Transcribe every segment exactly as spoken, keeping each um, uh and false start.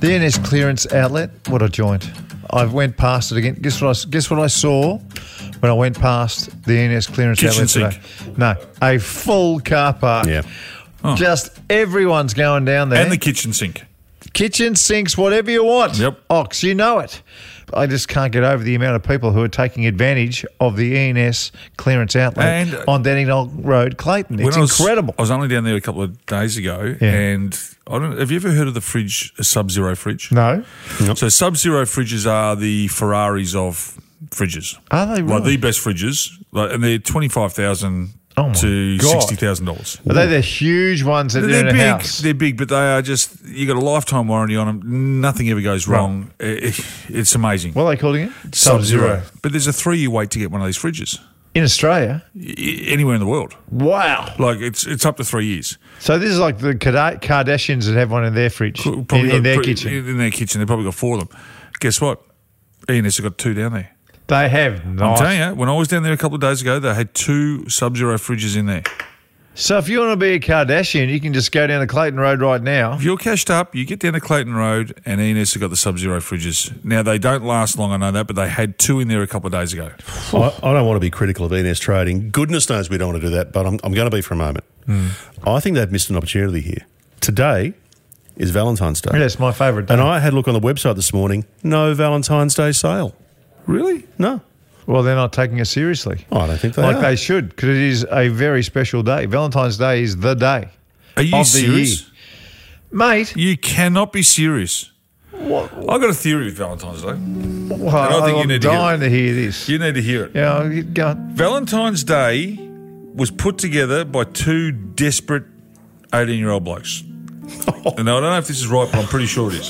The E N S clearance outlet, what a joint. I went past it again. Guess what I, guess what I saw when I went past the E N S clearance Kitchen outlet sink. today? No, a full car park. Yeah. Oh. Just everyone's going down there. And the kitchen sink. Kitchen sinks, whatever you want. Yep. Ox, you know it. I just can't get over the amount of people who are taking advantage of the E N S clearance outlet And, uh, on Dandenong Road, Clayton. It's When I was- incredible. I was only down there a couple of days ago, Yeah. and I don't. Have you ever heard of the fridge, a Sub-Zero fridge? No? So Sub-Zero fridges are the Ferraris of fridges. Are they Like really? the best fridges, like, and they're twenty-five thousand Oh my to God. sixty thousand dollars. Are they the huge ones that are They're in a big. house? They're big, but they are just. You got a lifetime warranty on them. Nothing ever goes wrong. It- it's amazing. What are they calling it? Sub-Zero. But there's a three-year wait to get one of these fridges In Australia? I- anywhere in the world. Wow. Like it's it's up to three years. So this is like the Kada- Kardashians that have one in their fridge, in, Probably in got their pre- kitchen. In their kitchen, they've probably got four of them. Guess what? E N S have got two down there. They have. I'm Nice. telling you, when I was down there a couple of days ago, they had two Sub-Zero fridges in there. So if you want to be a Kardashian, you can just go down to Clayton Road right now. If you're cashed up, you get down to Clayton Road, and E N S have got the Sub-Zero fridges. Now, they don't last long, I know that, but they had two in there a couple of days ago. I, I don't want to be critical of E N S trading. Goodness knows we don't want to do that, but I'm, I'm going to be for a moment. Mm. I think they've missed an opportunity here. Today is Valentine's Day. That's my favourite day. And I had a look on the website this morning. No Valentine's Day sale. Really? No. Well, they're not taking it seriously. I don't think they like are. they should, because it is a very special day. Valentine's Day is the day. Are you of the serious? year. Mate, You cannot be serious. what, I've got a theory with Valentine's Day. well, I think you I'm need to hear dying to hear this. You need to hear it. Yeah, you go on. Valentine's Day was put together by two desperate eighteen-year-old blokes. And I don't know if this is right, but I'm pretty sure it is.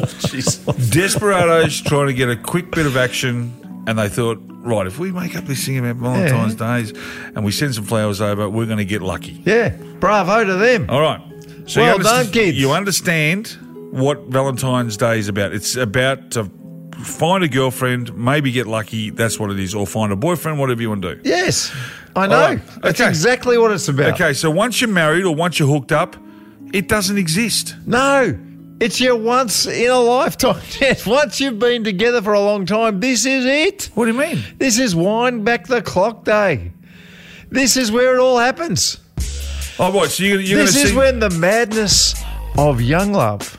Desperados trying to get a quick bit of action, and they thought, right, if we make up this thing about Valentine's Days and we send some flowers over, we're going to get lucky. Yeah, bravo to them. All right. So Well you done, underst- kids. You understand what Valentine's Day is about. It's about to find a girlfriend, maybe get lucky, that's what it is, or find a boyfriend, whatever you want to do. Yes, I know. All right, That's okay. exactly what it's about. Okay, so once you're married or once you're hooked up, it doesn't exist. No, it's your once in a lifetime test. Once you've been together for a long time, this is it. What do you mean? This is wind back the clock day. This is where it all happens. Oh, what? So you're, you're going to This is see... when the madness of young love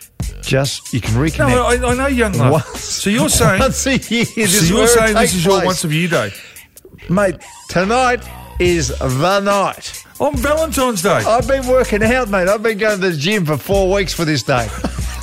just, you can No, reconnect. I, I know young love. Once- So you're saying... Once a year. This so is you're where it saying this takes is your place. once a year day. Mate, tonight is the night. On Valentine's Day. I've been working out, mate. I've been going to the gym for four weeks for this day.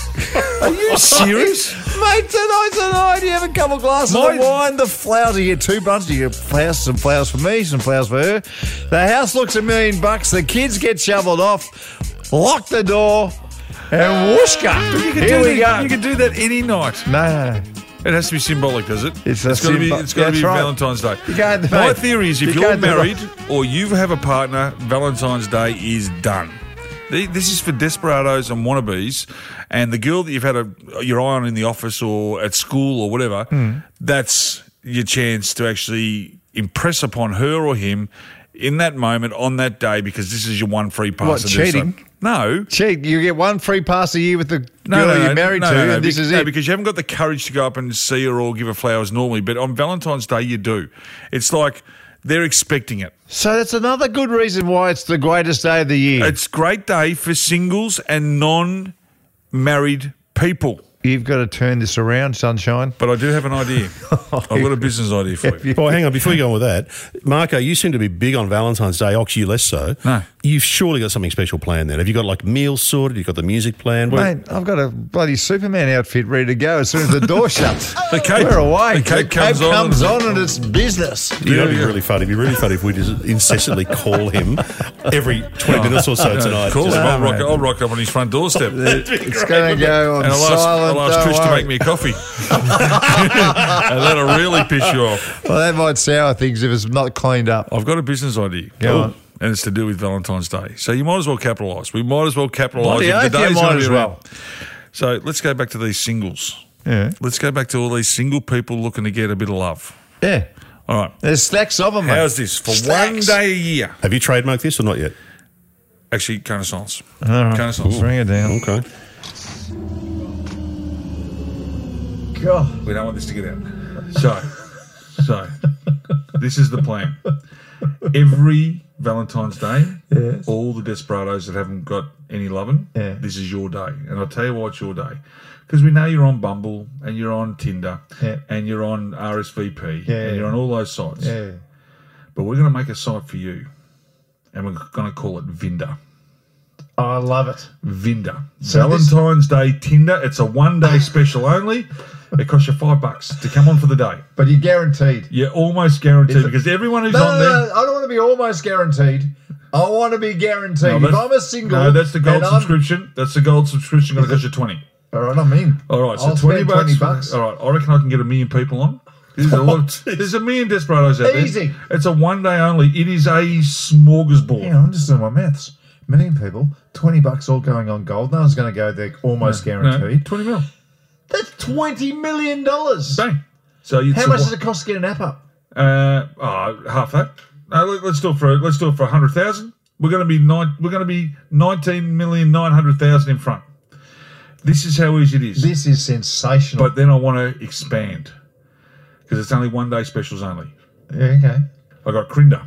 Are you serious? Mate, tonight's the night. You have a couple glasses My- of wine, the flowers. You get two bunches. You get flowers, some flowers for me, some flowers for her. The house looks a million bucks. The kids get shoveled off. Lock the door. And whooshka. You can Here do we that, go. You can do that any night. No, no, no. It has to be symbolic, does it? It's a got to be. symbo- It's got to That's be right. Valentine's Day. You can't- My mate, theory is, if you you are can't do married that. or you have a partner, Valentine's Day is done. The- This is for desperados and wannabes, and the girl that you've had a, your eye on in the office or at school or whatever. Hmm. That's your chance to actually impress upon her or him in that moment on that day, because this is your one free pass. What, to do cheating? so. No. Cheat. You get one free pass a year with the No, girl no, you're no, married no, to, no, no, and this be- is no, it. because you haven't got the courage to go up and see her or give her flowers normally. But on Valentine's Day, you do. It's like they're expecting it. So that's another good reason why it's the greatest day of the year. It's a great day for singles and non-married people. You've got to turn this around, sunshine. But I do have an idea. I've got a business idea for you. Well, hang on. Before you go on with that, Marco, you seem to be big on Valentine's Day. Ox, you less so. No. You've surely got something special planned then. Have you got like meals sorted? You've got the music planned? What- Mate, I've got a bloody Superman outfit ready to go as soon as the door shuts. The cape. We're away. The cape comes on comes and- on and it's business. You know, it'd be Yeah. really funny. It'd be really funny if we just incessantly call him every twenty minutes or so tonight. Call him. Just- I'll rock, mate. I'll rock up on his front doorstep. and It's going to go on I'll ask, silent. I'll ask don't Trish to worry. make me a coffee. And that'll really piss you off. Well, that might sour things if it's not cleaned up. I've got a business idea. Go on. And it's to do with Valentine's Day. So you might as well capitalise. We might as well capitalise. Bloody if oath, the you day's might gonna be as around. well. So let's go back to these singles. Yeah. Let's go back to all these single people looking to get a bit of love. Yeah. All right. There's stacks of them, mate. How's this? For one Stacks. day a year. Have you trademarked this or not yet? Actually, Connaissance. All right. Connaissance. Bring it down. Okay. God. We don't want this to get out. So, so this is the plan. Every Valentine's Day, Yes. all the desperados that haven't got any loving, Yeah. this is your day. And I'll tell you why it's your day. Because we know you're on Bumble and you're on Tinder Yeah. and you're on R S V P Yeah. and you're on all those sites. Yeah. But we're going to make a site for you and we're going to call it Vinda. Oh, I love it. Vinda. So this- Valentine's Day Tinder. It's a one-day special only. It costs you five bucks to come on for the day. But you're guaranteed. You're almost guaranteed Is it- because everyone who's No, on no, there. no, I don't want to be almost guaranteed. I want to be guaranteed. No, if that's- I'm a single, No, that's the gold and I'm- subscription. That's the gold subscription. Going to cost you twenty. All right, I'm in. All right, so I'll twenty spend bucks. twenty bucks. All right, I reckon I can get a million people on. There's a lot. There's a million desperados out there. Easy. It's a one day only. It is a smorgasbord. Hang on, I'm just doing my maths. Million people, twenty bucks all going on gold. No one's going to go there almost No, guaranteed. twenty mil. That's twenty million dollars. Bang. So you. How much does it cost to get an app up? Uh, oh, half that. No, let- let's do it for let's do it for a hundred thousand. We're going to be nine. We're going to be nineteen million nine hundred thousand in front. This is how easy it is. This is sensational. But then I want to expand because it's only one day specials only. yeah, okay. I got Crinder.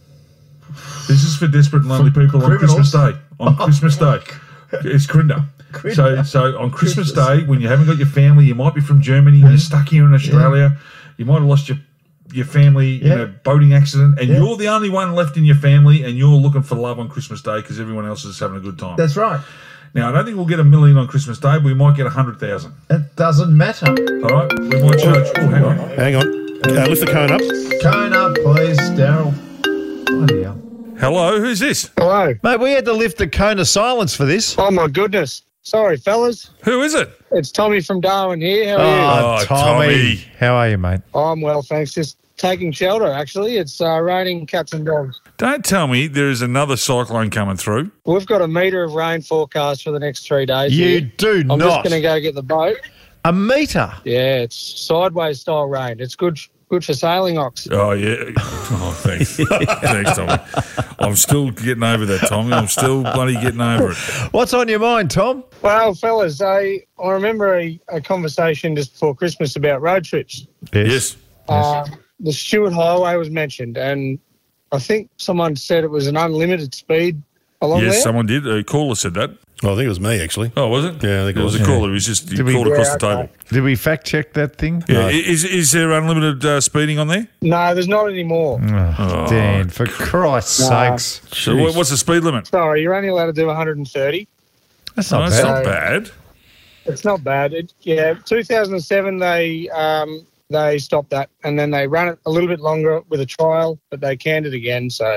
This is for desperate and lonely people on criminals? Christmas Day. On Christmas Day, it's Crinder. So, so on Christmas Day, when you haven't got your family, you might be from Germany, you're stuck here in Australia, you might have lost your your family in Yeah. a boating accident, and Yeah. you're the only one left in your family, and you're looking for love on Christmas Day because everyone else is having a good time. That's right. Now, I don't think we'll get a million on Christmas Day, but we might get a hundred thousand. It doesn't matter. All right, we might charge. Oh, hang on. Hang on. Uh, lift the cone up. Cone up, please, Daryl. Bloody hell. Hello, who's this? Hello. Mate, we had to lift the cone of silence for this. Oh, my goodness. Sorry, fellas. Who is it? It's Tommy from Darwin here. How are Oh, Oh, Tommy. Tommy. How are you, mate? you? I'm well, thanks. Just taking shelter, actually. It's uh, raining cats and dogs. Don't tell me there is another cyclone coming through. We've got a metre of rain forecast for the next three days. You here. do I'm not. just going to go get the boat. A metre. Yeah, it's sideways style rain. It's good good for sailing ox. Oh, yeah. Oh, thanks. Thanks, Tommy. I'm still getting over that, Tommy. I'm still bloody getting over it. What's on your mind, Tom? Well, fellas, I, I remember a, a conversation just before Christmas about road trips. Yes. Uh, the Stewart Highway was mentioned, and I think someone said it was an unlimited speed along Yes, there. someone did. A caller said that. Oh, I think it was me, actually. Oh, was it? Yeah, I think it it was was. a caller. He was just he Did we- called across Yeah, the okay. table. Did we fact check that thing? Yeah. Is, is there unlimited uh, speeding on there? No, there's not anymore. Oh, Dan, for Christ's Nah. sakes. So what, what's the speed limit? Sorry, you're only allowed to do one hundred thirty. That's Oh, not that's bad. not bad. It's not bad. It, yeah, two thousand seven they um, they stopped that, and then they ran it a little bit longer with a trial, but they canned it again. So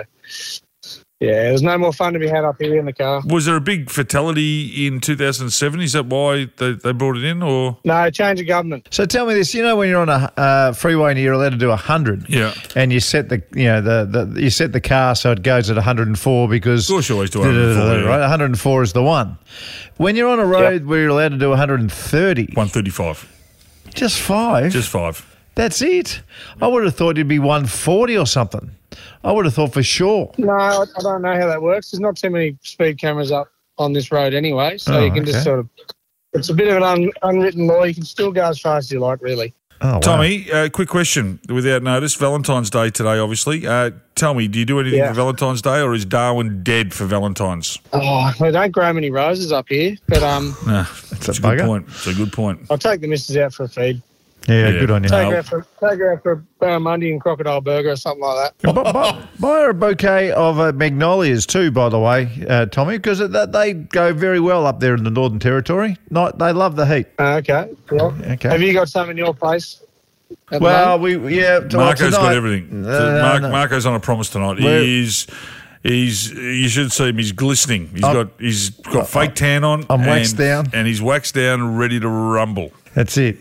yeah, there's no more fun to be had up here in the car. Was there a big fatality in two thousand seven? Is that why they, they brought it in? Or No, change of government. So tell me this, you know when you're on a uh, freeway and you're allowed to do one hundred Yeah. and you set the you know the, the you set the car so it goes at one hundred four because Of course you always do one hundred four, yeah. right? one hundred four is the one. When you're on a road where you're allowed to do one hundred thirty, one thirty-five? just five, Just five. that's it. I would have thought it'd be one forty or something. I would have thought for sure. No, I I don't know how that works. There's not too many speed cameras up on this road anyway, so Oh, you can okay. just sort of. It's a bit of an un, unwritten law. You can still go as fast as you like, really. Oh, wow. Tommy, uh, quick question without notice. Valentine's Day today, obviously. Uh, tell me, do you do anything Yeah. for Valentine's Day or is Darwin dead for Valentine's? Oh, they don't grow many roses up here, but um, Nah, That's a it's a good bugger. point. It's a good point. I'll take the missus out for a feed. Yeah, Yeah. good on you. Take No. her out for take her out for a barramundi and crocodile burger or something like that. buy, buy, buy her a bouquet of uh, magnolias too, by the way, uh, Tommy, because they, they go very well up there in the Northern Territory. Not, they love the heat. Uh, okay. Yeah. Okay. Have you got some in your place? at the Well, moment? we yeah. t- well, Marco's got tonight- everything. No, So no, Mark, no. Marco's on a promise tonight. Where- He's he's you should see him. He's glistening. He's I'm- got he's got fake tan on. I'm and, waxed down. and he's waxed down, ready to rumble. That's it.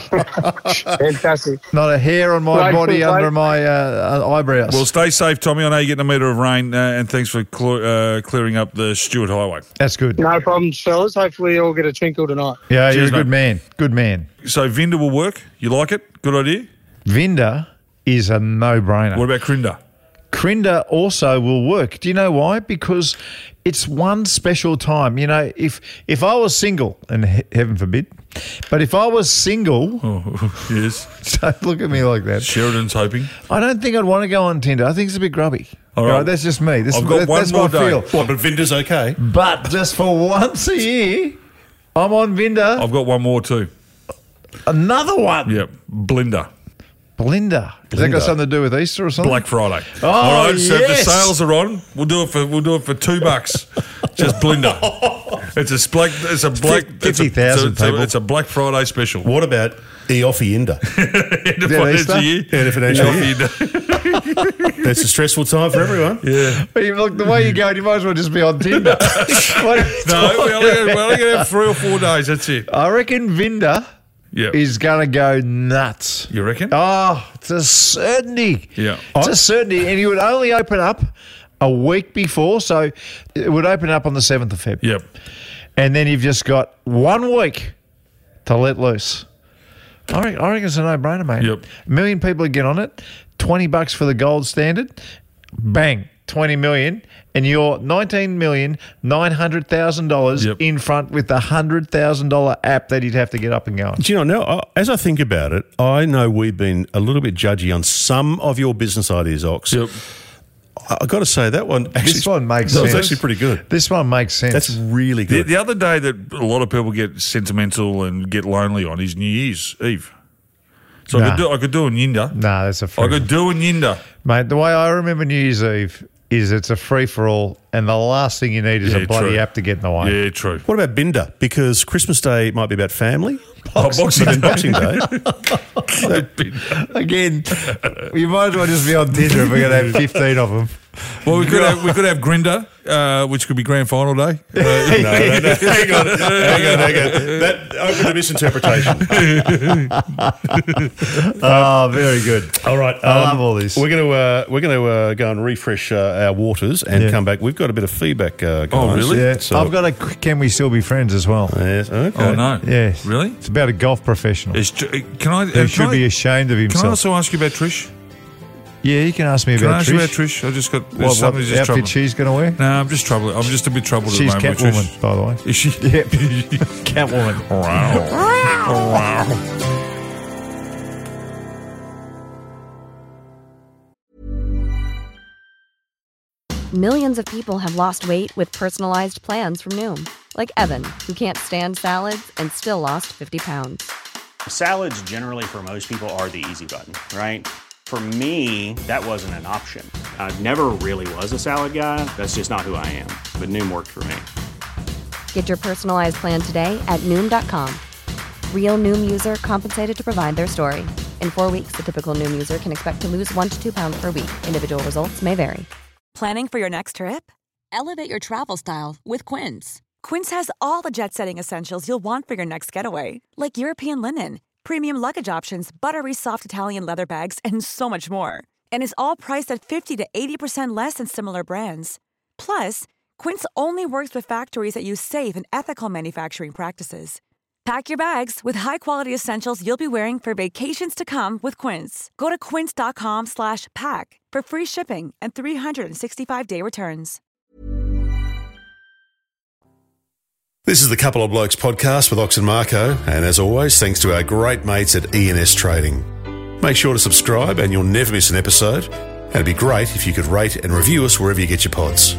Fantastic. Not a hair on my Right, body right. under my uh, eyebrows. Well, stay safe, Tommy. I know you're getting a metre of rain, uh, and thanks for cl- uh, clearing up the Stewart Highway. That's good. No problems, fellas. Hopefully you'll get a twinkle tonight. Yeah, you're Cheers, a good mate. man. Good man. So Vinda will work. You like it? Good idea. Vinda is a no-brainer. What about Crinder? Crinder also will work. Do you know why? Because it's one special time. You know, if if I was single, and he- heaven forbid, but if I was single, Oh, yes. don't look at me like that. Sheridan's hoping. I don't think I'd want to go on Tinder. I think it's a bit grubby. All right. That's just me. This I've is, got that- one that's more what I day. feel. What, but Vinder's okay? But just for once a year, I'm on Vinder. I've got one more too. Another one. Yep. Blinder. Blinda. Has that got Blinda. something to do with Easter or something? Black Friday. Oh, All right, so if the yes. sales are on, we'll do it for we'll do it for two bucks. Just Blinder. It's a black. It's a black. it's a- fifty thousand it's a- people. It's a Black Friday special. What about Eofi Inder? End of Yeah, financial Easter? year. End of financial Yeah, year. That's a stressful time for everyone. Yeah. But you- look, the way you're going, you might as well just be on Tinder. What are you No, talking we only, about? we only going to have three or four days. That's it. I reckon Vinder Yeah. is going to go nuts. You reckon? Oh, it's a certainty. Yeah. It's a certainty. And you would only open up a week before. So it would open up on the seventh of February. Yep. And then you've just got one week to let loose. I reckon, I reckon it's a no-brainer, mate. Yep. A million people would get on it. twenty bucks for the gold standard. Bang. twenty million. And you're nineteen million nine hundred thousand dollars Yep. in front with the one hundred thousand dollars app that he'd have to get up and going. Do you know, now, I- as I think about it, I know we've been a little bit judgy on some of your business ideas, Ox. Yep. I- I've got to say, that one actually, This one makes that was sense. actually pretty good. This one makes sense. That's really The, good. the other day that a lot of people get sentimental and get lonely on is New Year's Eve. So I Nah. could do I could do a Yinder. Nah, that's a free. I could do a Yinder. Mate, the way I remember New Year's Eve is it's a free-for-all, and the last thing you need is Yeah, a bloody true. app to get in the way. Yeah, true. What about Binder? Because Christmas Day might be about family. Oh, Boxing But then Day. Boxing Day, Again, you might as well just be on Tinder if we're going to have fifteen of them. Well, we could have we could have Grinder, uh, which could be grand final day. Uh, no, no, no. Hang on, hang on, hang on. That open to misinterpretation. Oh, very good. All right, I love all this. We're going to uh, we're going to uh, go and refresh uh, our waters and Yeah. come back. We've got a bit of feedback, uh, guys. Oh, really? Yeah, So, I've got a Can We Still Be Friends as well. Yes, okay. oh no! Yes. Really? It's about a golf professional Is, Tr- can I? uh, who can should I, be ashamed of Can I himself. also ask you about Trish? Yeah, you can ask me Can I about ask Trish. you about Trish? I just got there's What, what something that's just outfit troubling. she's going to wear? No, I'm just troubled. I'm just a bit troubled She's at the moment. with Catwoman, Trish. by the way. Is she? Yep. Catwoman. Wow. Wow. Millions of people have lost weight with personalized plans from Noom, like Evan, who can't stand salads and still lost fifty pounds. Salads generally for most people are the easy button, right? For me, that wasn't an option. I never really was a salad guy. That's just not who I am. But Noom worked for me. Get your personalized plan today at Noom dot com. Real Noom user compensated to provide their story. In four weeks, the typical Noom user can expect to lose one to two pounds per week. Individual results may vary. Planning for your next trip? Elevate your travel style with Quince. Quince has all the jet-setting essentials you'll want for your next getaway, like European linen, premium luggage options, buttery soft Italian leather bags, and so much more. And is all priced at fifty to eighty percent less than similar brands. Plus, Quince only works with factories that use safe and ethical manufacturing practices. Pack your bags with high-quality essentials you'll be wearing for vacations to come with Quince. Go to quince.com slash pack for free shipping and three sixty-five day returns. This is the Couple of Blokes podcast with Ox and Marco, and as always, thanks to our great mates at E N S Trading. Make sure to subscribe and you'll never miss an episode, and it'd be great if you could rate and review us wherever you get your pods.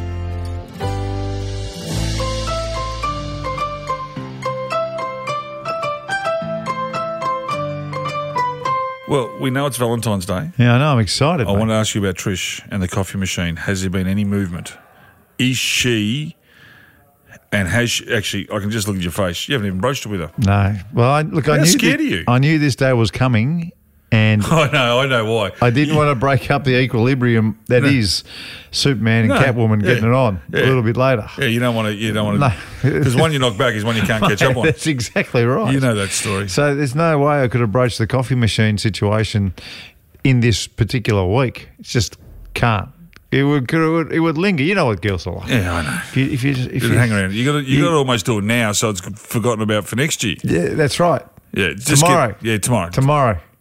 Well, we know it's Valentine's Day. Yeah, I know. I'm excited. I mate. want to ask you about Trish and the coffee machine. Has there been any movement? Is she, and has she, actually, I can just look at your face. You haven't even broached it with her. No. Well, I, look, I How knew scared thi- are you? I knew this day was coming, and I know, I know why. I didn't want to break up the equilibrium that is Superman and No, Catwoman yeah, getting it on yeah. a little bit later. Yeah, you don't want to. You don't want No. to. Because one you knock back is one you can't catch up on. That's exactly right. You know that story. So there's no way I could have broached the coffee machine situation in this particular week. It's just can't. It would, it would, it would linger. You know what girls are like. Yeah, I know. If you, if you, if Just you hang around. You got to. You you- got to almost do it now, so it's forgotten about for next year. Yeah, that's right. Yeah, just Tomorrow. Get, yeah, tomorrow. Tomorrow.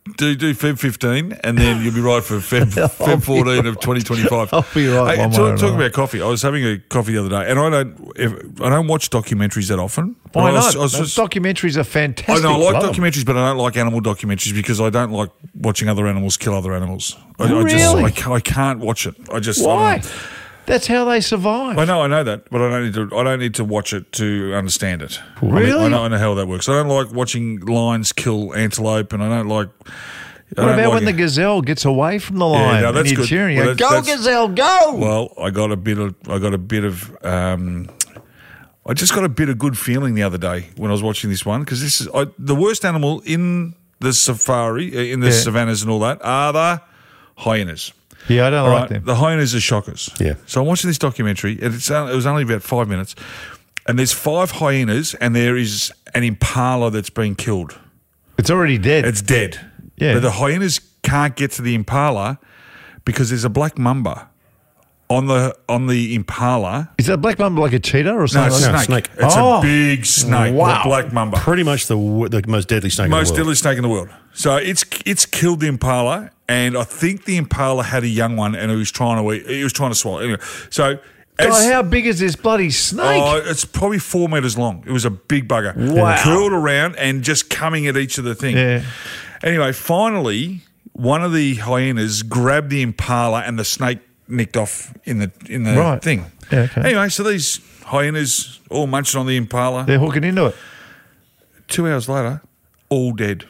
do do Feb fifteen, and then you'll be right for Feb, Feb fourteen of twenty twenty-five. I'll be right. Hey, one talk, way or talking another. about coffee, I was having a coffee the other day, and I don't if, I don't watch documentaries that often. but Why I was- not? I was just- Documentaries are I fantastic. know, I like Love 'em. documentaries, but I don't like animal documentaries because I don't like watching other animals kill other animals. I, I Really? just I, ca- I can't watch it. I just I don't Why? know. That's how they survive. I know, I know that, but I don't need to. I don't need to watch it to understand it. I mean, Really? I know, I know how that works. I don't like watching lions kill antelope, and I don't like. I What don't about like when the it. gazelle gets away from the Yeah, lion no, and that's you're good. cheering? You Well, go, that's- go that's- gazelle, go! Well, I got a bit of. I got a bit of. Um, I just got a bit of good feeling the other day when I was watching this one because this is I, the worst animal in the safari, uh, in the Yeah. savannas and all that are the hyenas. Yeah, I don't All like right, them. the hyenas are shockers. Yeah. So I'm watching this documentary, and it's it was only about five minutes, and there's five hyenas, and there is an impala that's been killed. It's already dead. It's dead. Yeah. But the hyenas can't get to the impala because there's a black mamba on the on the impala. Is that black mamba like a cheetah or No, something? it's a like snake. snake. It's Oh. a big snake. Wow. The black mamba. Pretty much the w- the most deadly snake Most in the deadly world. snake in the world. So it's it's killed the impala, and I think the impala had a young one, and he was trying to eat, he was trying to swallow. Anyway, so God, as- how big is this bloody snake? Oh, it's probably four metres long. It was a big bugger. Wow. Curled around and just coming at each of the thing. Yeah. Anyway, finally, one of the hyenas grabbed the impala and the snake nicked off in the in the Right. thing. Yeah, okay. Anyway, so these hyenas all munching on the impala. They're hooking into it. Two hours later, all dead.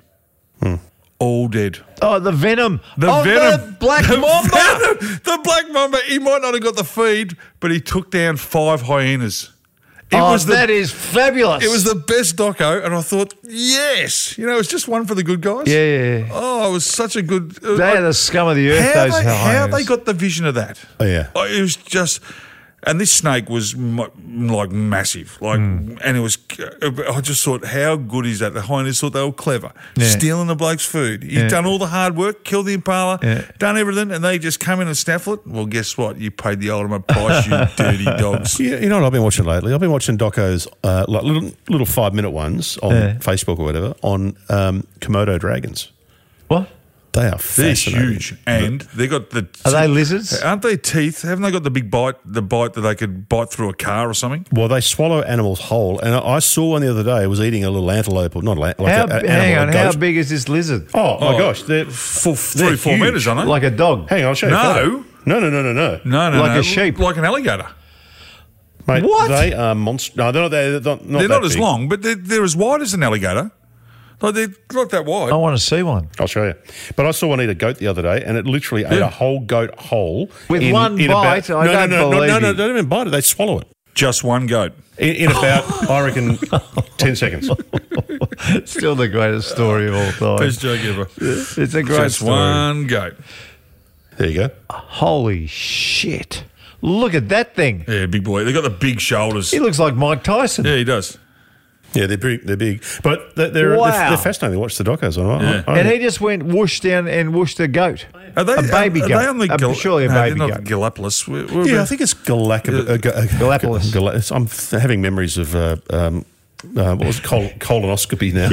All dead. Oh, the venom. The of venom. The black the mamba. venom. The black mamba. He might not have got the feed, but he took down five hyenas. It oh, was the that is fabulous. It was the best doco, and I thought, yes, you know, it's just one for the good guys. Yeah, yeah, yeah. Oh, it was such a good. They are the scum of the earth, how those they, how hyenas. they got the vision of that? Oh, yeah. Oh, it was just, and this snake was mu- like massive, like, Hmm. and it was. I just thought, how good is that? The hyenas thought they were clever, Yeah. stealing the bloke's food. He's Yeah. done all the hard work, killed the impala, Yeah. done everything, and they just come in and snaffle it. Well, guess what? You paid the ultimate price, you dirty dogs. Yeah, you know what I've been watching lately? I've been watching docos, uh, like little little five minute ones on Yeah. Facebook or whatever on um, Komodo dragons. What? They are They're fascinating. huge, and they got the. Are they lizards? Aren't they teeth? Haven't they got the big bite? The bite that they could bite through a car or something? Well, they swallow animals whole, and I I saw one the other day. It was eating a little antelope, or not a, like How, a, a, hang animal, on, a how goat. big is this lizard? Oh my Oh. gosh, they're Four, They're three, four huge. metres, aren't they? Like a dog. hang on, I'll show you. a No. photo. no, no, no, no, no, no, no, like no. a sheep. Like an alligator. Mate, What? They are monsters. No, they're not. They're not. not They're that not as big. long, but they're, they're as wide as an alligator. Like they're not that wide. I want to see one. I'll show you. But I saw one eat a goat the other day, and it literally ate Yeah. a whole goat whole With in, one in bite? About, I no, don't no, no, believe no, no, you. they don't even bite it. They swallow it Just one goat. in, in about, I reckon, ten seconds. Still the greatest story of all time. Best joke ever. It's a great Just story. one goat. There you go. Holy shit. Look at that thing. Yeah, big boy. They got the big shoulders. He looks like Mike Tyson. Yeah, he does. Yeah, they're big. They're big, but they're they're, Wow. they're, they're fascinating. Watch the docos. I, Yeah. I, I, And he just went whoosh down and whooshed a goat. Are they a baby are, are goat. They on the Uh, Gal- surely a no, baby they're goat. not Galapagos. We're, we're yeah, I about- think it's Galac- uh, Ga- uh, Galapagos. Gal- I'm th- having memories of uh, um, uh, what was it, Col- colonoscopy now.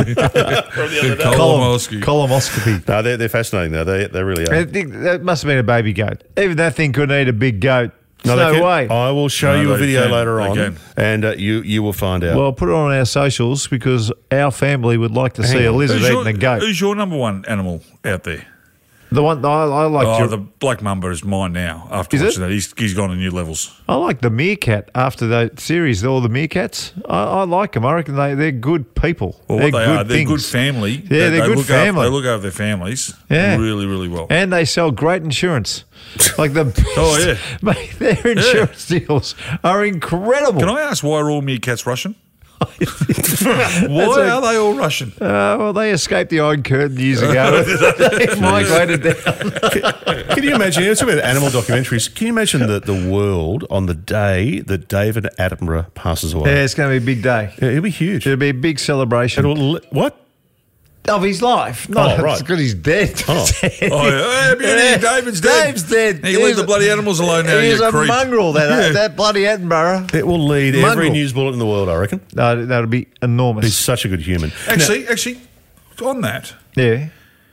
Colonoscopy. Columoscopy. No, they're, they're fascinating though. They they really are. I think that must have been a baby goat. Even that thing couldn't eat a big goat. No, No, they can- way. I will show No, you a they video can. later They on, can. and uh, you you will find out. Well, put it on our socials because our family would like to see a on. lizard Who's eating your, a goat. who's your number one animal out there? The one I, I like. Oh, your- the black mamba is mine now. After Is it? watching that, he's, he's gone to new levels. I like the meerkat after that series. All the meerkats. I, I like them. I reckon they they're good people. Well, they're what they good are, they're things. good family. Yeah, They- they're they good look family. After, they look after their families. Yeah. really, really well. And they sell great insurance. Like the Oh, yeah. mate, their insurance deals are incredible. Can I ask why are all meerkats Russian? Why a- are they all Russian? Uh, well, they escaped the Iron Curtain years ago. They migrated down. Can you imagine? It's about animal documentaries. Can you imagine the, the world on the day that David Attenborough passes away? Yeah, it's going to be a big day. Yeah, it'll be huge. It'll be a big celebration It'll li- what? of his life. Not Oh, right. because he's dead. Oh. Oh, yeah. Hey, beauty, David's dead. Dave's dead. You can leave He's the a- bloody animals alone now, He's you a creep. mongrel, that, Yeah. that bloody Attenborough. It will lead every Mongrel. news bullet in the world, I reckon. No, that'll be enormous. He's such a good human. Actually, actually, on that, yeah.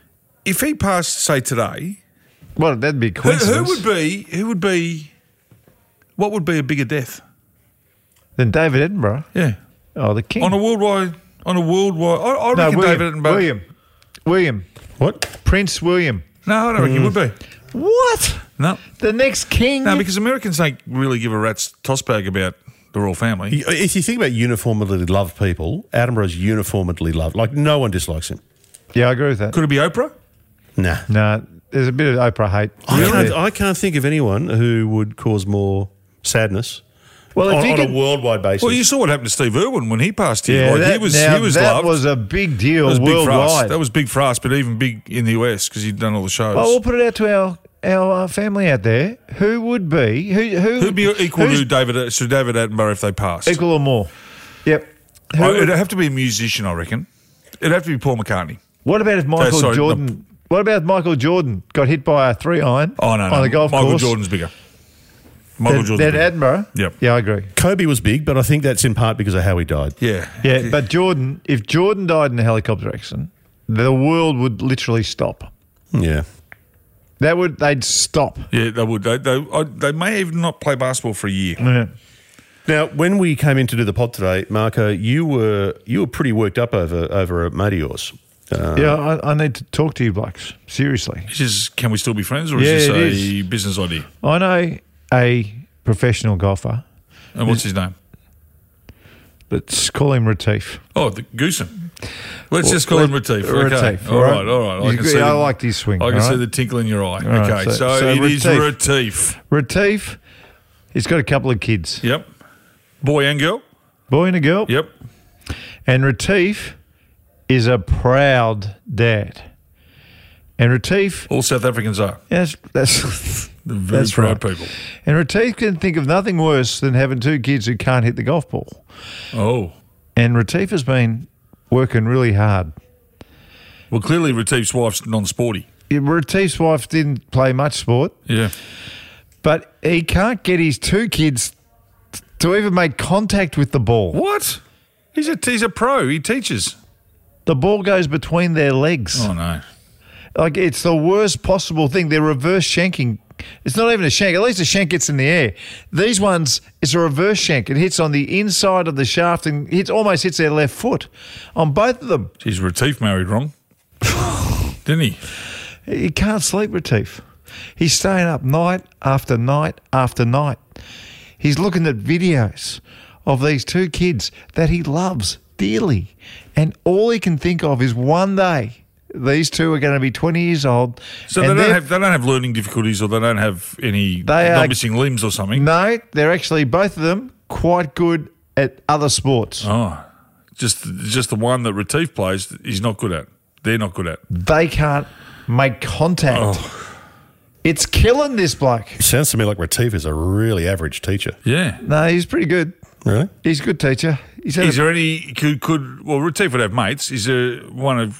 if he passed, say today, Well, that'd be a who, coincidence. who would be? Who would be? What would be a bigger death? Then David Attenborough. Yeah, Oh, the king. on a worldwide, on a worldwide. I, I no, reckon William. David Attenborough. William. William. What? Prince William. No, I don't reckon he would be. What? No, The next king? no, because Americans don't really give a rat's toss bag about the royal family. If you think about uniformly loved people, Attenborough's uniformly loved. Like, no one dislikes him. Yeah, I agree with that. Could it be Oprah? Nah. No, there's a bit of Oprah hate. I, Really? can't, I can't think of anyone who would cause more sadness Well, if on, you on could- a worldwide basis. Well, you saw what happened to Steve Irwin when he passed here. Yeah, like, that, he was now, he was that loved. was a big deal that was big for us. worldwide. That was big for us, but even big in the U S because he'd done all the shows. Well, we'll put it out to our our uh, family out there. Who would be who who Who'd be equal who's to David to David Attenborough if they passed? equal or more? Yep. Who Oh, would- it'd have to be a musician, I reckon. It'd have to be Paul McCartney. what about if Michael sorry, Jordan? What about if Michael Jordan got hit by a three iron Oh no, no. on the golf Michael course? Jordan's bigger. Michael Then, Jordan's then bigger. Attenborough. Yep. Yeah, I agree. Kobe was big, but I think that's in part because of how he died. Yeah, Yeah, but Jordan, if Jordan died in a helicopter accident, the world would literally stop. Yeah. That would they'd stop. yeah, they would. They they, I, they may even not play basketball for a year. Yeah. Now, when we came in to do the pod today, Marco, you were you were pretty worked up over over a mate of yours. Uh, Yeah, I, I need to talk to you blokes. Seriously. Is this, can we still be friends, or Yeah, is it this a is. business idea? I know a professional golfer. And what's his name? Let's call him Retief. Oh, the Goosen. Let's Well, just call him let- Retief. Okay. Retief, all all right, right. all right. I He's can good. see I the- like his swing, I can all see right? the tinkle in your eye. All right, okay, so- so, so it is Retief. Retief. Retief, he's got a couple of kids, Yep. Boy and girl. boy and a girl. Yep. And Retief is a proud dad. And Retief, All South Africans are. yes, that's They're very that's proud right. people. And Retief can think of nothing worse than having two kids who can't hit the golf ball. Oh. And Retief has been working really hard. Well, clearly Retief's wife's non-sporty. Retief's wife didn't play much sport, Yeah. but he can't get his two kids to even make contact with the ball. What? He's a he's a pro. He teaches. The ball goes between their legs. Oh no. Like, it's the worst possible thing. They're reverse shanking. It's not even a shank. At least a shank gets in the air. These ones, it's a reverse shank. It hits on the inside of the shaft and hits almost hits their left foot on both of them. Geez, Retief married wrong. Didn't he? He can't sleep, Retief. He's staying up night after night after night. He's looking at videos of these two kids that he loves dearly. And all he can think of is one day these two are going to be twenty years old. So and they don't they're- have they don't have learning difficulties, or they don't have any They not are- missing limbs or something. No, they're actually, both of them, quite good at other sports. Oh, just just the one that Retief plays, he's not good at. They're not good at. They can't make contact. Oh. It's killing this bloke. Sounds to me like Retief is a really average teacher. Yeah. No, he's pretty good. Really? He's a good teacher. He's had Is a- there any could, could well Retief would have mates? Is there one of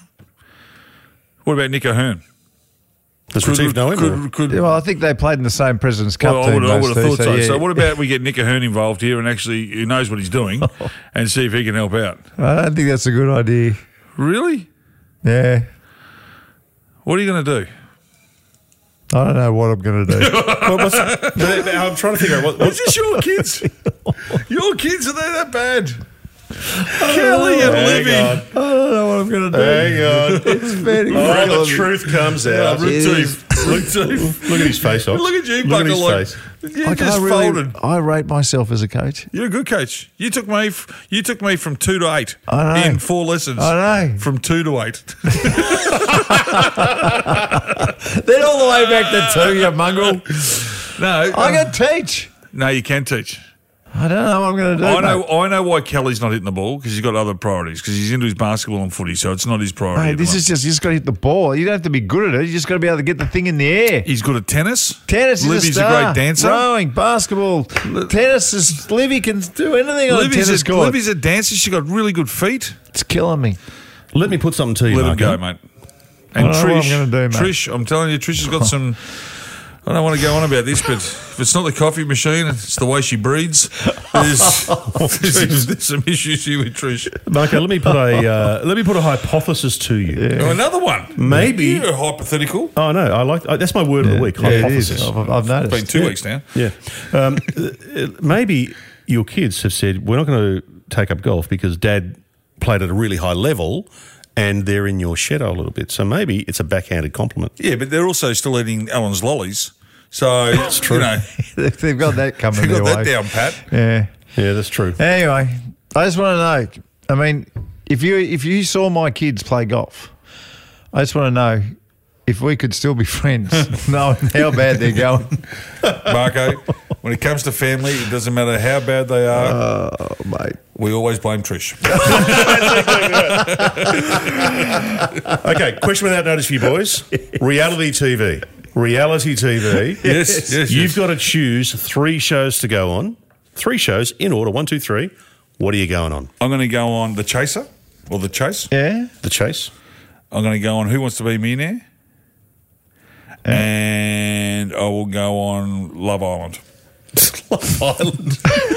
what about Nick O'Hearn? Does Retief know him? or- Could, could, Yeah, well, I think they played in the same President's Cup well, I team. would, I those would have two, thought so. yeah. So what about we get Nick O'Hearn involved here and actually who knows what he's doing and see if he can help out? I don't think that's a good idea. Really? Yeah. What are you going to do? I don't know what I'm going to do. Well, what's- but I'm trying to figure out what, What's what's this your kids? Your kids, are they that bad? Kelly and Libby. I don't know what I'm going to do. Hang on. It's very Oh, the killing me. truth comes out. Retief. Retief. Look at his face, Ox. Look at you, Look at Bucker. his Like, face. you Like, just I really, folded. I rate myself as a coach. You're a good coach. You took me. F- you took me from two to eight I know. in four lessons. I know. From two to eight. Then all the way back to two, you mongrel. no, I uh, can teach. no, you can teach. I don't know what I'm going to do. I know. mate. I know why Kelly's not hitting the ball because he's got other priorities. Because he's into his basketball and footy, so it's not his priority. Mate, at the this is moment. just, you just got to hit the ball. You don't have to be good at it. You just got to be able to get the thing in the air. He's good at tennis. Tennis is Livy's a star. great dancer. Rowing, basketball. Tennis is, Livy can do anything on a Livy's tennis a, court. Livy's a dancer. She's got really good feet. It's killing me. Let me put something to you, Let him Marco. go, mate. And I don't know what Trish, I'm gonna do, mate. Trish, I'm telling you, Trish has got some I don't want to go on about this, but if it's not the coffee machine, it's the way she breathes. There's, there's, there's some issues here with Trish. Marco, let me put a uh, let me put a hypothesis to you. Oh, another one. Maybe You're hypothetical. Oh no, I like that's my word of the week. Yeah, it Hypothesis. is. I've, I've noticed. It's been two Yeah. weeks now. Yeah. Um, uh, maybe your kids have said, we're not going to take up golf because Dad played at a really high level and they're in your shadow a little bit. So maybe it's a backhanded compliment. Yeah, but they're also still eating Alan's lollies. So, that's true. You know, They've got that coming they've their got that way. down pat. Yeah. Yeah, that's true. Anyway, I just want to know. I mean, if you if you saw my kids play golf, I just want to know if we could still be friends, knowing how bad they're going. Marco, when it comes to family, it doesn't matter how bad they are. Oh, mate. We always blame Trish. Okay, question without notice for you boys. Reality T V. Reality T V. Yes, yes, You've yes. got to choose three shows to go on. Three shows in order. One, two, three. What are you going on? I'm going to go on The Chaser or The Chase. Yeah? The Chase? I'm going to go on Who Wants to Be a Millionaire. And I will go on Love Island. Love Island.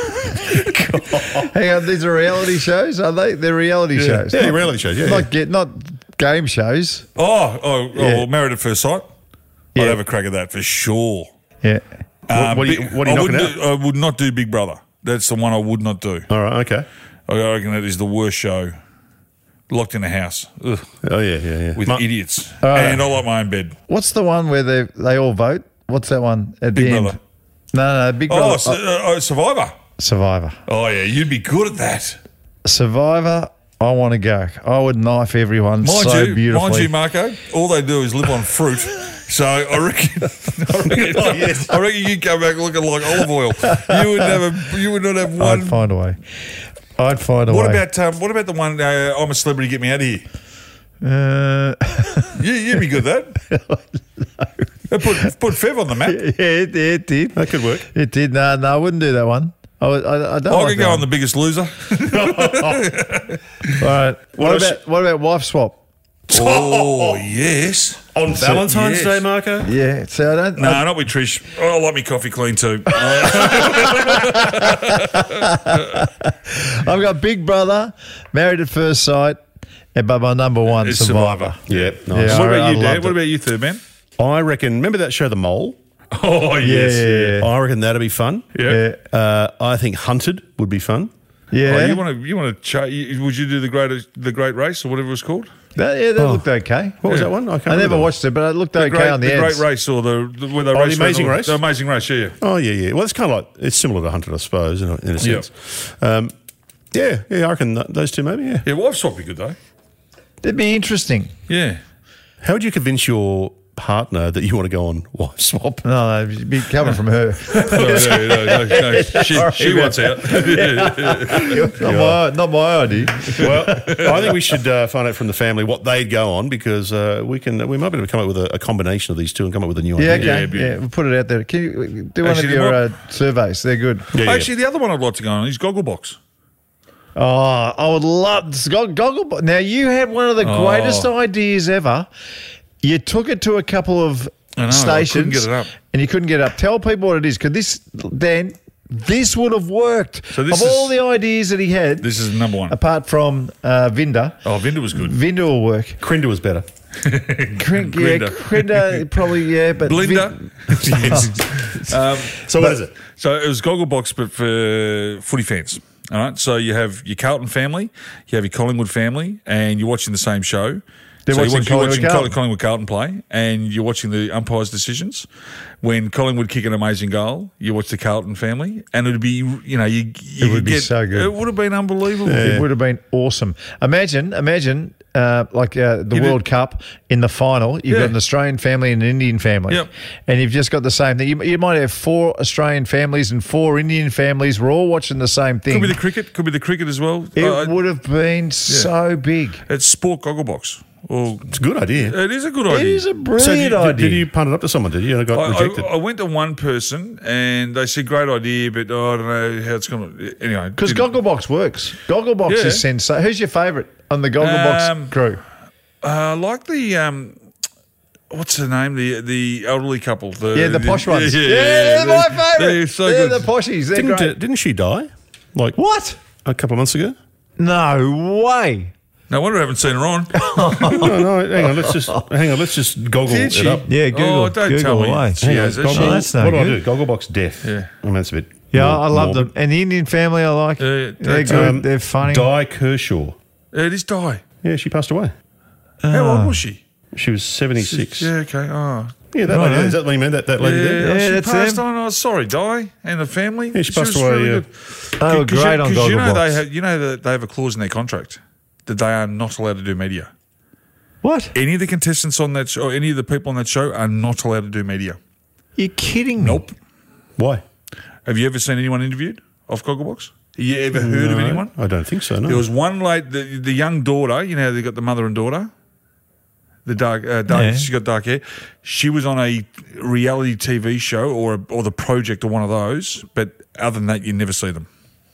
Hang on, these are reality shows, are they? They're reality shows. Yeah, not, reality shows. Yeah, not yeah. get not game shows. Oh, oh, oh Yeah. well, Married at First Sight. Yeah. I'd have a crack at that for sure. Yeah. Um, what are you- Big- what are you I knocking wouldn't do- I would not do Big Brother. That's the one I would not do. All right, okay. I reckon that is the worst show. Locked in a house. Ugh, Oh, yeah, yeah, yeah. with Ma- idiots. right. And I like my own bed. What's the one where they they all vote? What's that one at Big the Brother. end? No, no, Big Brother. Oh, su- uh, oh, Survivor. Survivor. Oh, yeah, you'd be good at that. Survivor. I want to go. I would knife everyone Mind so you, beautifully. mind you, Marco, all they do is live on fruit. So I reckon, I reckon, Oh, yes. I reckon you come back looking like olive oil. You would have a, you would not have one. I'd find a way. I'd find a What way. about um, what about the one? Uh, I'm a celebrity. Get me out of here. Uh, You, you'd be good at that. no. Put put Fev on the map. yeah, it, it did. That could work. It did. No, no, I wouldn't do that one. I, would- I, I don't. I like could that go one. on The Biggest Loser. All right. What else? about what about wife swap? Oh yes. On Valentine's yes. Day, Marco? Yeah. So I don't. No, I, not with Trish. Oh, I like me coffee clean too. I've got Big Brother, Married at First Sight, and but my number one It's Survivor. Survivor. Yeah, nice. Yeah, What I- about I you, Dad? loved What it. about you, third man? I reckon, remember that show, The Mole? Oh Yeah, yeah, yeah. I reckon that'd be fun. Yeah. Uh, I think Hunted would be fun. Yeah. Oh, you want to? You want to? Cha- you- would you do the great the Great Race or whatever it was called? That, yeah, that looked okay. What was Yeah. that one? I can't I never remember. watched it, but it looked okay great, on the, the ends. Great Race or the, the where they Oh, race The Amazing around Race? The Amazing Race, yeah. Oh, yeah, yeah. Well, it's kind of like, it's similar to Hunted, I suppose, in a, in a Yeah. sense. Um, yeah, yeah, I reckon th- those two maybe, yeah. Yeah, wife swap be good though. It'd be interesting. Yeah. How would you convince your partner that you want to go on wife swap? No, no, it'd be coming from her. No, no, no, no, no. She, she wants out. not, my, not my idea. Well, I think we should uh, find out from the family what they'd go on because uh, we can. We might be able to come up with a, a combination of these two and come up with a new Yeah, idea. okay. Yeah, Yeah, beautiful. we'll put it out there. Can you do one Actually, of your what- uh, surveys? They're good. Yeah, yeah. Actually, the other one I'd like to go on is Gogglebox. Oh, I would love this. Gog- Goggle. Now, you had one of the Oh. greatest ideas ever. You took it to a couple of I know, I stations couldn't get it up. and you couldn't get it up. Tell people what it is because this, Dan, this would have worked. So this of all is- the ideas that he had, This is number one. apart from uh, Vinda, Oh, Vinda was good. Vinda will work. Crinder was better. Crink, yeah, Grinda. Grinda, probably, yeah, but Blinda. Vin- um, So what is it? So it was Gogglebox, but for footy fans. All right. So you have your Carlton family, you have your Collingwood family, and you're watching the same show. They're so watching you're, watch- you're Collingwood watching Carlton. Coll- Collingwood Carlton play, and you're watching the umpires' decisions. When Collingwood kick an amazing goal, you watch the Carlton family, and it'd be, you know, you, you would could be get, so good. It would have been unbelievable. It would have been awesome. Imagine, imagine, uh, like uh, the You World did- Cup in the final. You've Yeah. got an Australian family and an Indian family, Yep. and you've just got the same thing. You, you might have four Australian families and four Indian families. We're all watching the same thing. Could be the cricket. Could be the cricket as well. it Uh, would have been so big. it's Sport Gogglebox. Well, It's a good idea. it is a good It idea. is a So did, brilliant you- idea. did you punt it up to someone, did you? And it got I, rejected? I, I went to one person and they said, great idea, but oh, I don't know how it's going to. Anyway. Because didn't- Gogglebox works. Gogglebox Yeah. is sensational. Who's your favourite on the Gogglebox Um, crew? Uh, I like the. Um, what's her name? The the elderly couple. The, Yeah, the posh ones. Yeah, Yeah, yeah, they're my they're- favourite. They're so They're good. the poshies. They're Didn't, great. uh, didn't she die? Like What? a couple of months ago? No way. No wonder I haven't seen her on. no, no, hang on. Let's just hang on. Let's just goggle Did it she? up. Yeah, Google. Oh, don't Google tell me. away. She Hang on, has, has Goggle- she? that's no what do I good. do? Gogglebox death. Yeah. I mean, that's a bit. Yeah, mor- I love morbid. them. And the Indian family, I like. Yeah, They're don't- good. Um, They're funny. Di Kershaw. Yeah, it is Di. Yeah, she passed away. How old was she? She was seventy-six. Yeah, okay. Oh. Yeah, that lady. Is that what you meant? That, that lady Yeah, there? Yeah, she that's passed them. on. Oh, sorry, Di and the family. Yeah, she passed was away, really yeah. good. They were 'Cause great you, on 'cause you know Gogglebox. they have, you know that they have a clause in their contract that they are not allowed to do media. What? Any of the contestants on that show, or any of the people on that show, are not allowed to do media. You're kidding me. Nope. Why? Have you ever seen anyone interviewed off Gogglebox? Have you ever heard of No, anyone? I don't think so. No. There was one late, the, the young daughter, you know, they got the mother and daughter, the dark, uh, dark Yeah. she got dark hair. She was on a reality T V show or a, or the project or one of those, but other than that, you never see them.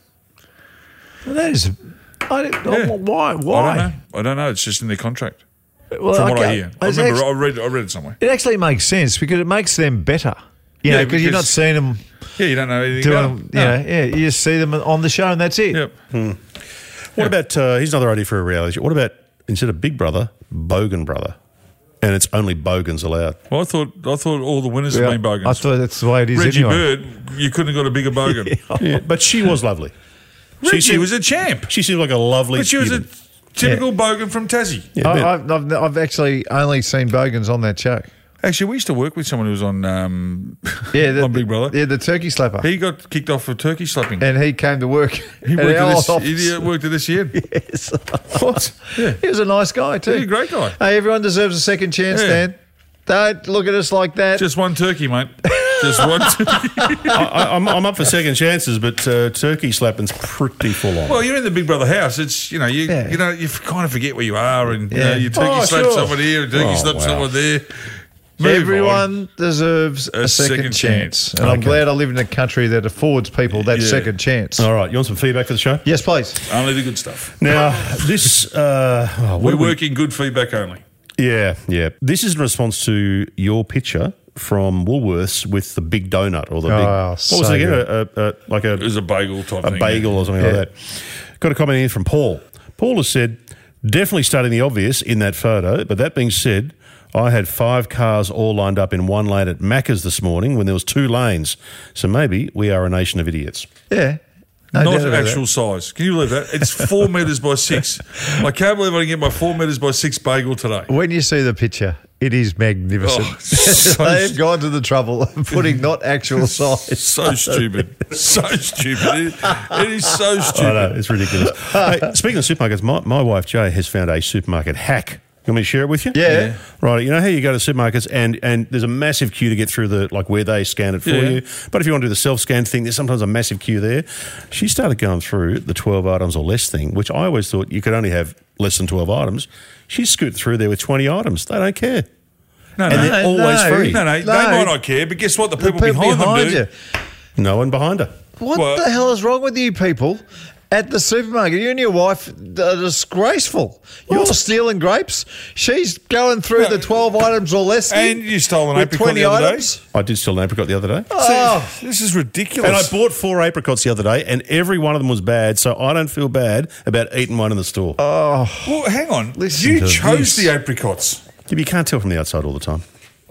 Well, that is. I don't, Yeah. Why? I Why? don't know. I don't know. It's just in their contract. Well, From what I okay. hear, I It's remember. act- I read. I read it somewhere. It actually makes sense because it makes them better. You Yeah, know, because you're not because- seeing them Yeah, you don't know anything about doing. them. You know, yeah, you just see them on the show and that's it. Yep. What about? Uh, here's another idea for a reality show. What about instead of Big Brother, Bogan Brother, and it's only Bogans allowed? Well, I thought. I thought all the winners Yeah, have been bogans. I thought that's the way it is Reggie anyway. Bird, you couldn't have got a bigger bogan. Yeah, but she was lovely. Reggie seemed- was a champ, She seemed like a lovely. but she was a kid. typical bogan from Tassie. Yeah, I, but- I've, I've, I've actually only seen Bogans on that show. Actually, we used to work with someone who was on um, Yeah, the, on Big Brother. Yeah, the turkey slapper. He got kicked off for turkey slapping. and he came to work. He at worked our at this. office. He worked at this year. Yes. What? Yeah. He was a nice guy too. He's a great guy. Hey, everyone deserves a second chance, Yeah. Dan. Don't look at us like that. Just one turkey, mate. Just one turkey. I, I'm, I'm up for second chances, but uh, turkey slapping's pretty full on. Well, you're in the Big Brother house. It's you know you Yeah. you know you kind of forget where you are, and you Yeah. know you turkey Oh, slap sure. someone here, and turkey Oh, slap wow. someone there. Move Everyone on. deserves a, A second, second chance. chance. And I'm Okay. glad I live in a country that affords people that Yeah. second chance. All right, you want some feedback for the show? Yes, please. Only the good stuff. Now, this. Uh, oh, what We're do we- working good feedback only. Yeah, yeah. This is in response to your picture from Woolworths with the big donut or the big. Oh, what so was it again? good. A, a, a, like a It was a bagel type a thing. bagel or something Yeah. like that. Got a comment in from Paul. Paul has said, definitely stating the obvious in that photo, but that being said, I had five cars all lined up in one lane at Macca's this morning when there was two lanes. So maybe we are a nation of idiots. Yeah. No Not doubt about actual that. size. Can you believe that? It's four metres by six. I can't believe I can get my four metres by six bagel today. When you see the picture, it is magnificent. Oh, so They've gone to the trouble of putting not actual size. So stupid. So stupid. It, it is so I know, stupid. it's ridiculous. Hey, speaking of supermarkets, my, my wife Jay has found a supermarket hack. You want me to share it with you? Yeah. Yeah. Right. You know how you go to supermarkets and, and there's a massive queue to get through the, like where they scan it for Yeah. you. But if you want to do the self-scan thing, there's sometimes a massive queue there. She started going through the twelve items or less thing, which I always thought you could only have less than twelve items. She scooted through there with twenty items. They don't care. No, And no. they're No, always no. free. No, no, they No. might not care, but guess what? The The people, behind, them do. you. No one behind her. What What? the hell is wrong with you people at the supermarket? You and your wife are disgraceful. You're stealing grapes. She's going through the twelve items or less. And you stole an with apricot twenty the other items. day. I did steal an apricot the other day. Oh, This is ridiculous. And I bought four apricots the other day, and every one of them was bad, so I don't feel bad about eating one in the store. well, hang on. Listen you to chose this. the apricots. Yeah, you can't tell from the outside all the time.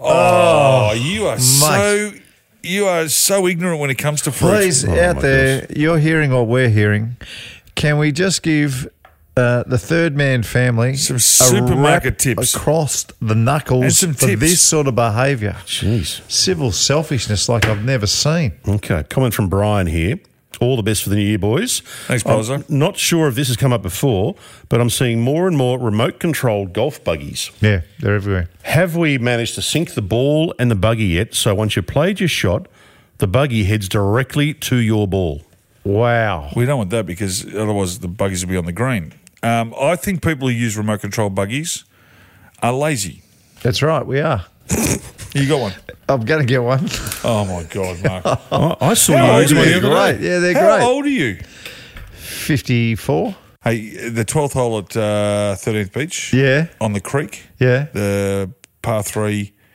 Oh, you are so you are so ignorant when it comes to fruit. please, Oh, out my there, you're hearing what we're hearing. Can we just give uh, the third man family Some a supermarket rap tips. across the knuckles And some for tips. this sort of behaviour? Jeez. Civil selfishness like I've never seen. Okay, comment from Brian here. All the best for the new year, boys. Thanks, I'm Pazzo. not sure if this has come up before, but I'm seeing more and more remote-controlled golf buggies. Yeah, they're everywhere. Have we managed to sink the ball and the buggy yet? So once you've played your shot, the buggy heads directly to your ball. Wow. We don't want that because otherwise the buggies will be on the green. Um, I think people who use remote control buggies are lazy. That's right, we are. You got one? I'm going to get one. Oh my God, Mark! I, I saw How you old use are one you? the other day. Great. Yeah, they're How great. old are you? fifty-four. Hey, the twelfth hole at uh, thirteenth Beach. Yeah. On the creek. Yeah. The par three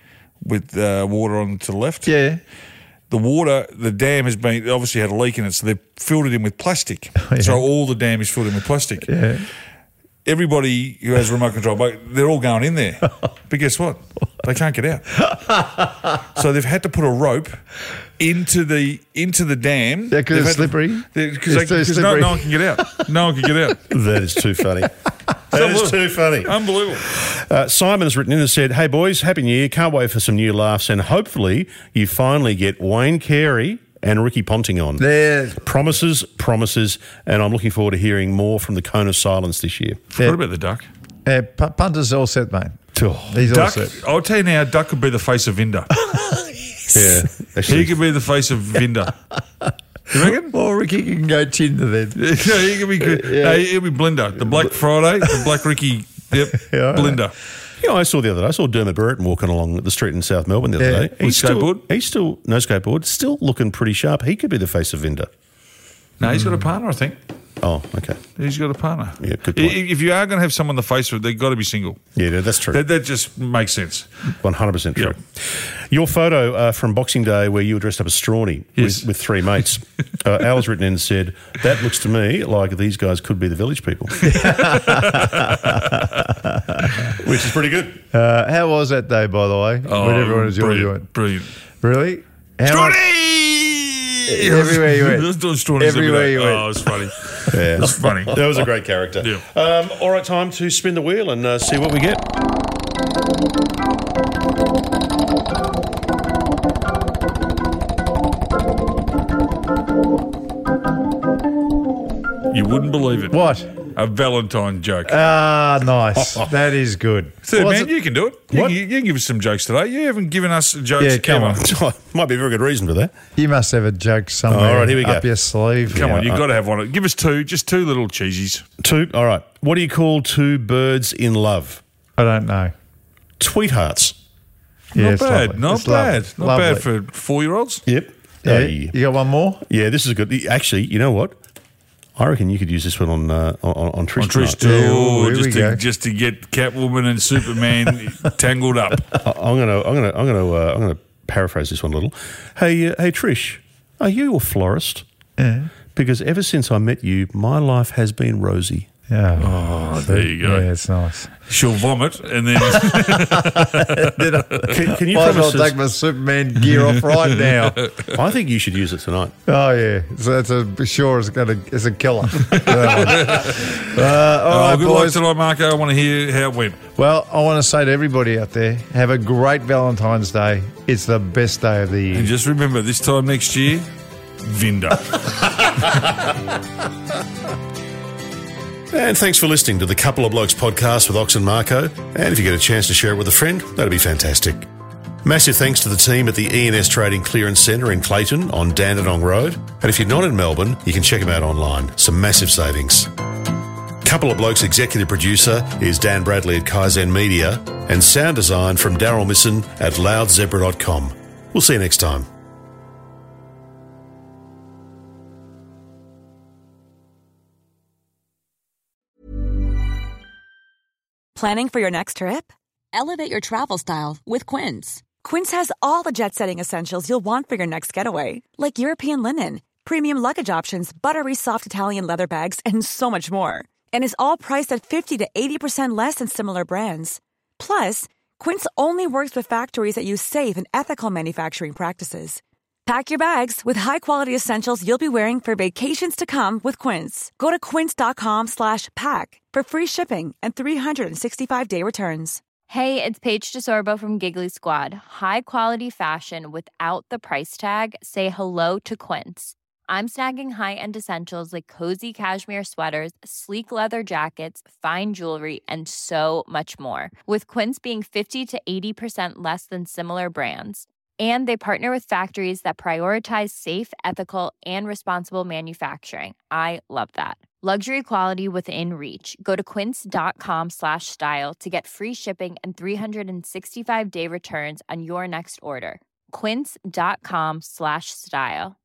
with uh, water on to the left. Yeah. The water, the dam has been obviously had a leak in it, so they've filled it in with plastic. Oh, yeah. So all the dam is filled in with plastic. Yeah. Everybody who has a remote control boat, they're all going in there. But guess what? They can't get out. So they've had to put a rope into the into the dam. Yeah, 'cause They've it's had to- slippery. they- It's Because too no, slippery. no one can get out. No one can get out. That is too funny. That is too funny. Unbelievable. Uh, Simon has written in and said, "Hey boys, happy New Year! Can't wait for some new laughs, and hopefully you finally get Wayne Carey and Ricky Ponting on. There. Promises, promises, and I'm looking forward to hearing more from the Cone of Silence this year." What about the duck? Uh, P- Punter's all set, mate. Oh, He's all Duck, set. I'll tell you now, Duck could be the face of Vinder. yeah, He actually, could be the face of Vinder. You reckon? Or Ricky can go Tinder then. Yeah, he could be good. Yeah. Hey, he'll be Blinder. The Black Friday, the Black Ricky, yep, Yeah, Blinder. you know, I saw the other day. I saw Dermot Burton walking along the street in South Melbourne the other Yeah. day. With still, skateboard? he's still no skateboard, still looking pretty sharp. He could be the face of Vinder. No, he's got a partner, I think. Oh, okay. He's got a partner. Yeah, good I- point. If you are going to have someone the face of it, they've got to be single. Yeah, that's true. That, that just makes sense. One hundred percent true. Yep. Your photo uh, from Boxing Day, where you were dressed up as Strawny Yes. with, with three mates. uh, Al's written in and said, "That looks to me like these guys could be the Village People," which is pretty good. Uh, how was that day, by the way? Oh, when everyone was brilliant, doing brilliant. Really? How much- Everywhere you went. Let's do Strawnies Everywhere every you day. went. Oh, it's funny. Yeah, It's funny. that was a great character. Yeah. Um, all right, time to spin the wheel and uh, see what we get. You wouldn't believe it. What? A Valentine joke. Ah, nice. That is good. So, What's man, it- you can do it. You, What? can, you can give us some jokes today. You haven't given us jokes. Yeah, come ever. on. Might be a very good reason for that. You must have a joke somewhere All right, here we go. up your sleeve. Come on, Yeah, you've I- got to have one. Give us two, just two little cheesies. Two. All right. What do you call two birds in love? I don't know. Tweethearts. Yeah, not it's bad, lovely. not It's bad, lovely. not Lovely. bad for four-year-olds. Yep. Yeah. Hey. You got one more? Yeah, this is good. Actually, you know what? I reckon you could use this one on uh, on, on Trish. On Trish tonight. too, Oh, here just we to go. just to get Catwoman and Superman tangled up. I- I'm gonna I'm gonna I'm gonna uh, I'm gonna paraphrase this one a little. Hey uh, hey Trish, are you a florist? Yeah. Because ever since I met you, my life has been rosy. Yeah. Oh, there you go. Yeah, it's nice. She'll vomit and then Can, can you Might as well promise us- take my Superman gear off right now. I think you should use it tonight. Oh yeah, so that's a sure it's gonna it's a killer. uh, all oh, right, good luck boys. tonight, Marco. I want to hear how it went. Well, I want to say to everybody out there, have a great Valentine's Day. It's the best day of the year. And just remember, this time next year, Vinder. And thanks for listening to the Couple of Blokes podcast with Ox and Marco. And if you get a chance to share it with a friend, that'd be fantastic. Massive thanks to the team at the E N S Trading Clearance Centre in Clayton on Dandenong Road. And if you're not in Melbourne, you can check them out online. Some massive savings. Couple of Blokes executive producer is Dan Bradley at Kaizen Media, and sound design from Daryl Misson at loud zebra dot com. We'll see you next time. Planning for your next trip? Elevate your travel style with Quince. Quince has all the jet-setting essentials you'll want for your next getaway, like European linen, premium luggage options, buttery soft Italian leather bags, and so much more. And is all priced at fifty to eighty percent less than similar brands. Plus, Quince only works with factories that use safe and ethical manufacturing practices. Pack your bags with high-quality essentials you'll be wearing for vacations to come with Quince. Go to quince.com slash pack for free shipping and three sixty-five day returns. Hey, it's Paige DeSorbo from Giggly Squad. High quality fashion without the price tag. Say hello to Quince. I'm snagging high-end essentials like cozy cashmere sweaters, sleek leather jackets, fine jewelry, and so much more. With Quince being fifty to eighty percent less than similar brands. And they partner with factories that prioritize safe, ethical, and responsible manufacturing. I love that. Luxury quality within reach. Go to quince.com slash style to get free shipping and three sixty-five day returns on your next order. Quince.com slash style.